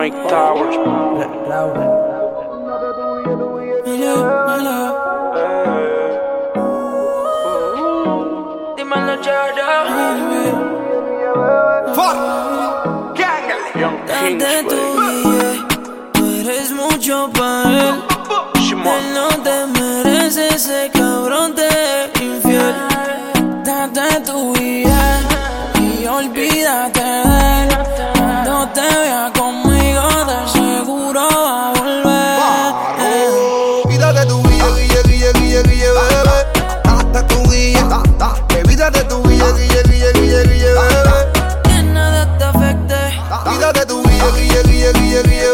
Mike Towers. Dímelo, Jordan. Young Kings, Date tu vida, tú eres mucho para él. Él no te merece, ese cabrón te es infiel. Date tu vida y olvídate de él. Cuando te vea conmigo, de seguro va a volver. Y date tu guille, bebé. Date tu guille, baby, date tu guille, bebé. Que nada te afecte. Y date tu guille, bebé.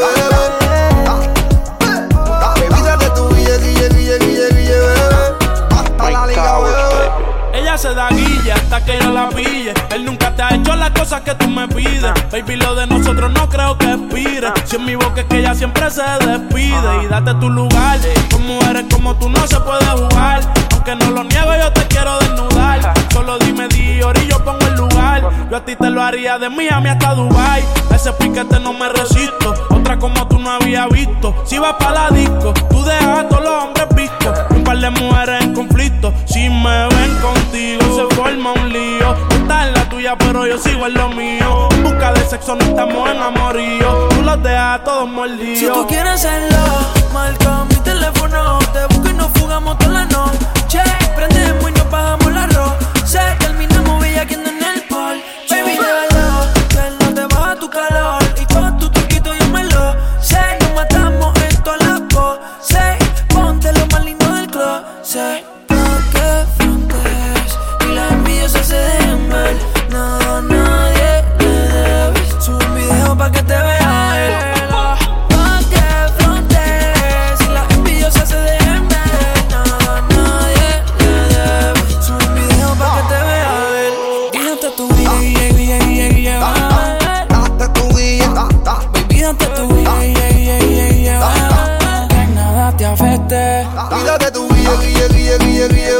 Baby, date tu guille, bebé. Hasta la liga, bebé. Ella se da guilla hasta que yo la pille. Él nunca te ha hecho las cosas que tú me pides. Baby, lo de nosotros no creo que expire. Si en mi boca es que ella siempre se despide. Y date tu lugar. Con mujeres como tú no se puede jugar. Aunque no lo niego, yo te quiero desnudar. Solo dime Dior y yo pongo el lugar. Yo a ti te lo haría de Miami hasta Dubai. A ese piquete no me resisto. Otra como tú no había visto. Si vas pa' la disco, tú dejas a todos los hombres vistos. Un par de mujeres en conflicto. Si me ven contigo, se forma un lío. Tú estás en la tuya, pero yo sigo en lo mío. En busca de sexo no estamos en amorío. Tú los dejas a todos mordidos. Si tú quieres hacerlo, marca mi teléfono. Te busco y nos fugamos toda la noche. Prendemos y nos pagamos la arroz. Se terminamos bellaqueando en el pol. Baby, déjalo, que no te baja tu calor. Y todo tu truquito yo me lo sé. Nos matamos en todas las poses. Ponte lo más lindo del closet. Pa' que frontees y la envidia se dejen ver. Nada a nadie le debes. Sube un video pa' que te vea él. Pa' que frontees y la envidia se dejen ver. Nada a nadie le debes. Sube un video pa' que te vea él. Date tu vida, Date tu guille, baby, date tu vida, que nada te afecte. y date tu guille, bebé.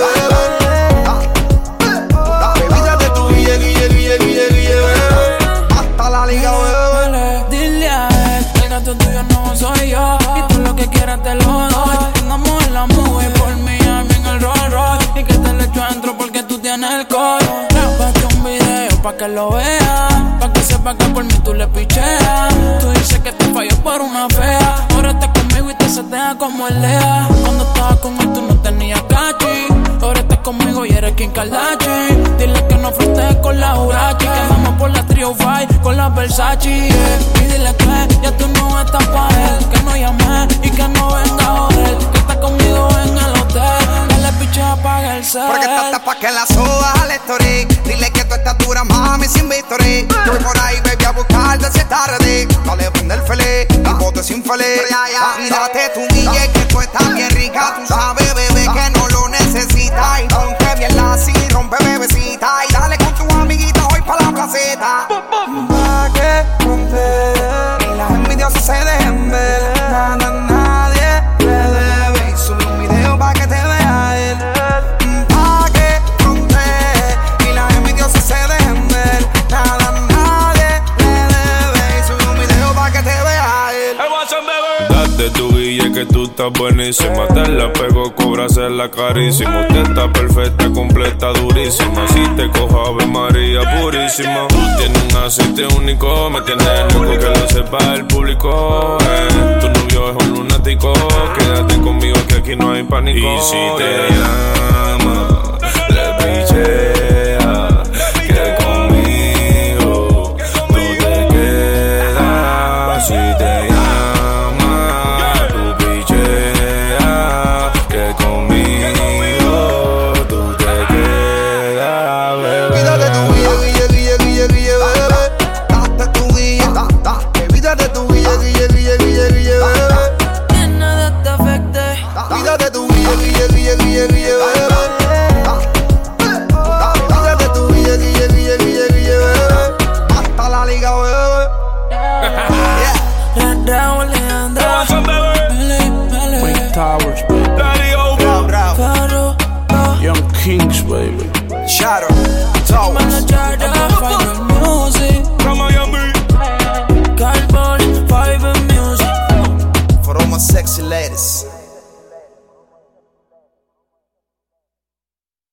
Baby, date tu guille, bebé. Hasta la liga, bebé. Dile a él, el gato tuyo no soy yo. Y tú lo que quieras te lo doy. Andamos en la movie por Miami en el Rolls Royce. Y que te lo echo adentro porque tú tienes el coro. Grábate un video pa' que lo veas. Pa' que sepa que por mí tú le picheas. Tú dices que te falló por una fea. Ahora estás conmigo y te setea como el Lea. Cuando estabas con él tú no tenías cachi. Ahora estás conmigo y eres Kim Kardashian. Dile que no frontees con la Urachi. Que andamos por la Trio 5 con la Versace, yeah. Y dile que ya tú no estás pa' él. Que no llame y que no venga a joder. Que está conmigo en el hotel. Dale piche, apaga el cel. Porque estás pa' que la subas al story. Dile que tu estatura, mami, sin victory. Yo voy por ahí, baby, a buscarte si estás ready. Dale, prende el feliz, el bote sin feliz. Y date tu guille, que tú estás bien rica. Tú sabes, bebé, que no lo necesitas. Y rompe bien la así, rompe bebecita. Y dale con tu amiguita hoy pa' la placeta. Pa' que rompe y las envidiosas se dejen ver. Nada, nadie le debe. Y sube un video pa' que te vea él. Pa' que rompe y las envidiosas se dejen ver. Nada, nadie le debe. Y sube un video pa' que te vea él. Date tu guille que tú estás buenísima. Te la pego, cobra hacerla carísimo. Usted está perfecta, completa, durísima. Si te cojo Ave María purísima. Tú tienes un aceite único. Me tienes loco que lo sepa el público. Tu novio es un lunático. Quédate conmigo que aquí no hay pánico. Y si te llama, le piché.